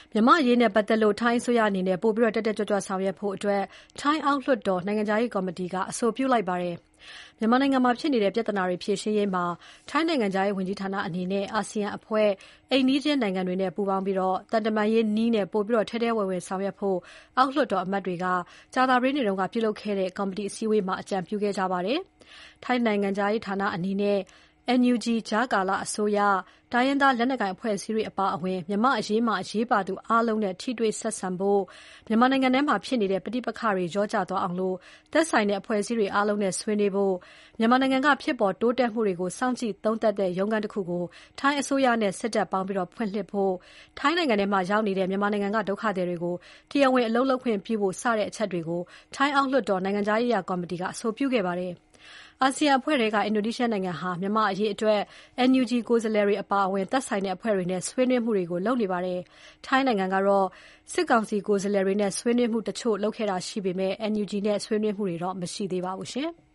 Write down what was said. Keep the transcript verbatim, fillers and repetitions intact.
မြန်မာ့အရေးနဲ့ပတ်သက်လို့ထိုင်းအစိုးရအနေနဲ့ပိုပြီးတက်တက်ကြွကြွဆောင်ရွက်ဖို့အတွက်ထိုင်းအောက်လွှတ်တော်နိုင်ငံခြားရေးကော်မတီကအဆိုပြုလိုက်ပါတယ်။မြန်မာနိုင်ငံမှာဖြစ်နေတဲ့ပြဿနာတွေဖြေရှင်းရေးမှာထိုင်းနိုင်ငံခြားရေးဝန်ကြီးဌာနအနေနဲ့အာဆီယံအဖွဲ့အိမ်နီးချင်းနိုင်ငံတွေနဲ့ပူးပေါင်းပြီးသံတမန်ရေးနည်းနဲ့ပိုပြီးထဲထဲဝင်ဝင်ဆောင်ရွက်ဖို့အောက်လွှတ်တော်အမတ်တွေကကြာသပတေးနေ့ကပြုလုပ်ခဲ့တဲ့ကော်မတီအစည်းအဝေးမှာအကြံပြုခဲ့ကြပါတယ်။ထိုင်းနိုင်ငံခြားရေးဌာနအနေနဲ့ အန် ယူ ဂျီ ကြားကာလအစိုးရ၊တိုင်းရင်းသားလက်နက်ကိုင်အဖွဲ့အစည်းတွေအပါအဝင်မြန်မာ့အရေးမှာအရေးပါသူအားလုံးနဲ့ထိတွေ့ဆက်ဆံဖို့၊မြန်မာနိုင်ငံထဲမှာဖြစ်နေတဲ့ပဋိပက္ခတွေလျော့ကျသွားအောင်သက်ဆိုင်တဲ့အဖွဲ့အစည်းတွေအားလုံးနဲ့ဆွေးနွေးဖို့၊မြန်မာနိုင်ငံကဖြစ်ပေါ်တိုးတက်မှုတွေကိုစောင့်ကြည့်သုံးသပ်တဲ့ရုံးခန်းတခုကိုထိုင်းအစိုးရနဲ့စစ်တပ်ပေါင်းပြီးဖွင့်လှစ်ဖို့၊ထိုင်းနိုင်ငံထဲမှာရောက်နေတဲ့မြန်မာနိုင်ငံကဒုက္ခသည်တွေကိုတရားဝင်အလုပ်လုပ်ခွင့်ပြုဖို့စတဲ့အချက်တွေကိုထိုင်းအောက်လွှတ်တော်နိုင်ငံခြားရေးရာကော်မတီကအဆိုပြုခဲ့ပါတယ်။အာဆီယံအဖွဲ့ထဲကအင်ဒိုနီးရှားနိုင်ငံဟာမြန်မာ့အရေးအတွက် အန် ယူ ဂျီ ကိုယ်စားလှယ်တွေအပါအဝင်သက်ဆိုင်တဲ့အဖွဲ့တွေနဲ့ဆွေးနွေးမှုတွေလုပ်နေပါတယ်။ထိုင်းနိုင်ငံကတော့စစ်ကောင်စီကိုယ်စားလှယ်တွေနဲ့ဆွေးနွေးမှုတချို့လုပ်ခဲ့တာရှိပေမဲ့ အန် ယူ ဂျီ နဲ့ဆွေးနွေးမှုတွေတော့မရှိသေးပါဘူး။